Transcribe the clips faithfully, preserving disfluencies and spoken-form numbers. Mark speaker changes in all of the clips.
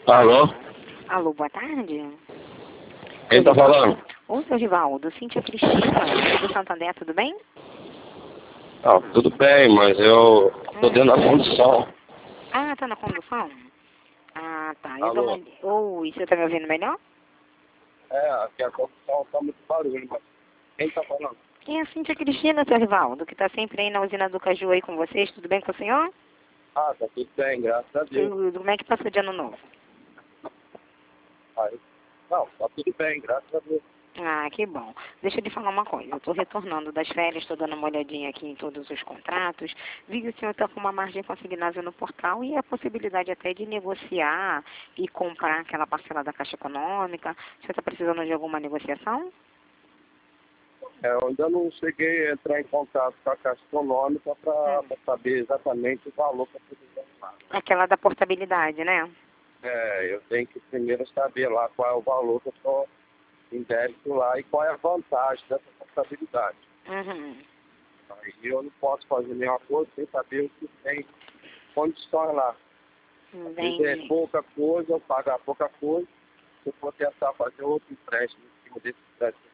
Speaker 1: Alô?
Speaker 2: Alô, boa tarde.
Speaker 1: Quem tá falando?
Speaker 2: Ô, seu Rivaldo, Cíntia Cristina, do Santander, tudo bem?
Speaker 1: Ah, tudo bem, mas eu tô dentro da condição.
Speaker 2: Ah, tá na condução? Ah, tá. Eu dou
Speaker 1: Alô?
Speaker 2: uma... Oi, você tá me ouvindo melhor?
Speaker 1: É, aqui a condição tá muito barulho, mas quem tá falando?
Speaker 2: É a Cíntia Cristina, seu Rivaldo, que tá sempre aí na usina do Caju aí com vocês. Tudo bem com o senhor?
Speaker 1: Ah, tá tudo bem, graças a Deus.
Speaker 2: Tudo. Como é que passou de ano novo?
Speaker 1: Aí, não, tá tudo bem, graças a Deus.
Speaker 2: Ah, que bom. Deixa eu te falar uma coisa. Eu estou retornando das férias, estou dando uma olhadinha aqui em todos os contratos. Vi que o senhor está com uma margem consignável no portal e a possibilidade até de negociar e comprar aquela parcela da Caixa Econômica. O senhor está precisando de alguma negociação?
Speaker 1: É, eu ainda não cheguei a entrar em contato com a Caixa Econômica para
Speaker 2: Hum.
Speaker 1: saber exatamente o valor que eu preciso pagar.
Speaker 2: Aquela da portabilidade, né?
Speaker 1: É, eu tenho que primeiro saber lá qual é o valor que eu estou em débito lá e qual é a vantagem dessa contabilidade.
Speaker 2: Uhum.
Speaker 1: Aí eu não posso fazer nenhuma coisa sem saber o que tem condições lá. Às vezes é
Speaker 2: Entendi.
Speaker 1: pouca coisa, eu pagar pouca coisa, se eu for tentar fazer outro empréstimo em cima desse empréstimo,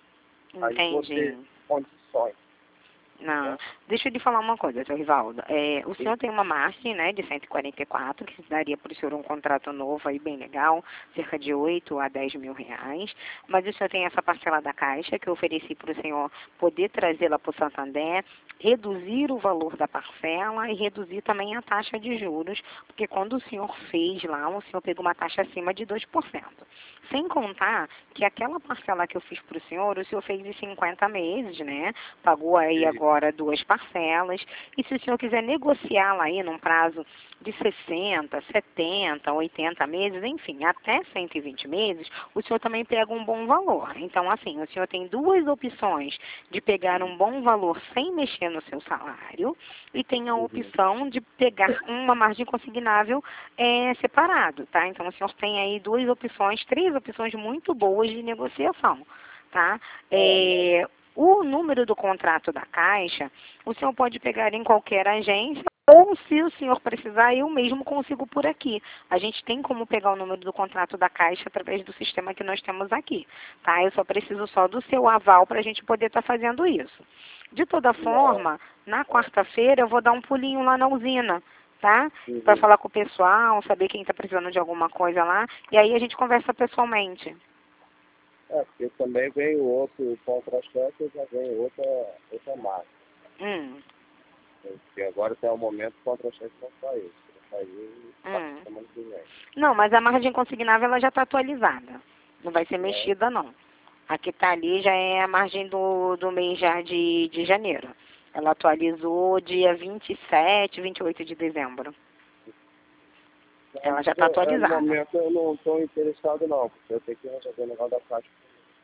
Speaker 1: aí eu vou ter
Speaker 2: Entendi.
Speaker 1: condições.
Speaker 2: Não.
Speaker 1: Né?
Speaker 2: Deixa eu lhe falar uma coisa, seu Rivaldo. É, o senhor tem uma margem, né, de cento e quarenta e quatro, que daria para o senhor um contrato novo aí bem legal, cerca de oito a dez mil reais. Mas o senhor tem essa parcela da Caixa que eu ofereci para o senhor poder trazê-la para o Santander, reduzir o valor da parcela e reduzir também a taxa de juros, porque quando o senhor fez lá, o senhor pegou uma taxa acima de dois por cento. Sem contar que aquela parcela que eu fiz para o senhor, o senhor fez em cinquenta meses, né? Pagou aí
Speaker 1: E,
Speaker 2: agora duas parcelas. E se o senhor quiser negociá-la aí num prazo de sessenta, setenta, oitenta meses, enfim, até cento e vinte meses, o senhor também pega um bom valor. Então, assim, o senhor tem duas opções de pegar um bom valor sem mexer no seu salário e tem a opção de pegar uma margem consignável é, separado, tá? Então, o senhor tem aí duas opções, três opções muito boas de negociação, tá? É, o número do contrato da Caixa, o senhor pode pegar em qualquer agência ou, se o senhor precisar, eu mesmo consigo por aqui. A gente tem como pegar o número do contrato da Caixa através do sistema que nós temos aqui, tá? Eu só preciso só do seu aval para a gente poder estar fazendo isso. De toda forma, na quarta-feira eu vou dar um pulinho lá na usina, tá? Para falar com o pessoal, saber quem está precisando de alguma coisa lá, e aí a gente conversa pessoalmente.
Speaker 1: é, porque também vem o outro contra-cheque e já vem outra, outra marca.
Speaker 2: Hum.
Speaker 1: Porque agora até o momento o contra-cheque não saiu. Vai sair
Speaker 2: Hum.
Speaker 1: semana que vem.
Speaker 2: Não, mas a margem consignável ela já está atualizada. Não vai ser
Speaker 1: Né?
Speaker 2: mexida, não. A que está ali já é a margem do, do mês já de, de janeiro. Ela atualizou dia vinte e sete, vinte e oito de dezembro. Ela já está
Speaker 1: Eu, é, no
Speaker 2: atualizada.
Speaker 1: momento eu não estou interessado não, porque eu tenho que resolver o negócio da Caixa.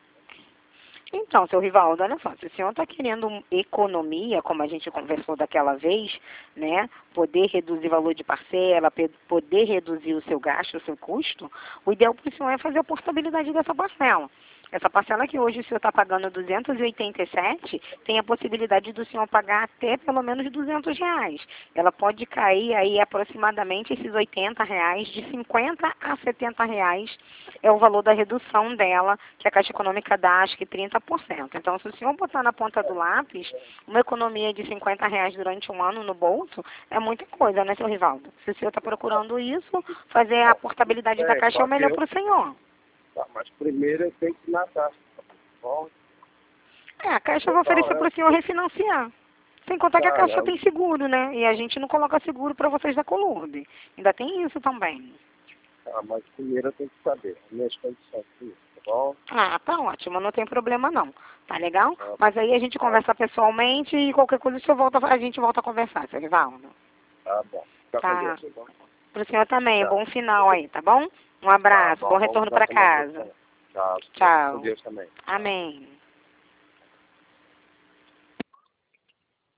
Speaker 2: Então, seu Rivaldo, olha só, se o senhor está querendo economia, como a gente conversou daquela vez, né, poder reduzir o valor de parcela, pe- poder reduzir o seu gasto, o seu custo, o ideal para o senhor é fazer a portabilidade dessa parcela. Essa parcela que hoje o senhor está pagando duzentos e oitenta e sete, tem a possibilidade do senhor pagar até pelo menos duzentos reais. Ela pode cair aí aproximadamente esses oitenta reais, de cinquenta a setenta reais é o valor da redução dela, que a Caixa Econômica dá, acho que trinta por cento. Então, se o senhor botar na ponta do lápis, uma economia de cinquenta reais durante um ano no bolso, é muita coisa, né, seu Rivaldo? Se o senhor está procurando isso, fazer a portabilidade da
Speaker 1: É,
Speaker 2: Caixa é
Speaker 1: só
Speaker 2: o
Speaker 1: que
Speaker 2: melhor
Speaker 1: eu,
Speaker 2: para o senhor.
Speaker 1: tá, mas primeiro eu tenho que ir na Caixa. Bom,
Speaker 2: É, a Caixa vai
Speaker 1: então,
Speaker 2: oferecer
Speaker 1: é,
Speaker 2: para o senhor refinanciar. Sem contar que a
Speaker 1: tá,
Speaker 2: Caixa
Speaker 1: né?
Speaker 2: tem seguro, né? E a gente não coloca seguro para vocês da Colurb. Ainda tem isso também.
Speaker 1: Tá, mas primeiro eu tenho que saber as minhas condições disso, tá bom?
Speaker 2: Ah, tá ótimo, não tem problema não. Tá legal?
Speaker 1: Tá,
Speaker 2: Mas aí a gente
Speaker 1: tá,
Speaker 2: conversa pessoalmente e qualquer coisa o senhor volta, a gente volta a conversar, seu Rivaldo.
Speaker 1: tá bom. Fica com
Speaker 2: Tá.
Speaker 1: Deus, tá bom?
Speaker 2: Pro senhor também,
Speaker 1: Tchau.
Speaker 2: bom final aí, tá bom? Um
Speaker 1: Tá
Speaker 2: abraço, bom
Speaker 1: bom, vamos
Speaker 2: retorno
Speaker 1: dar
Speaker 2: para
Speaker 1: essa uma
Speaker 2: casa.
Speaker 1: atenção. Tchau, fica com
Speaker 2: Tchau.
Speaker 1: Deus também.
Speaker 2: Amém.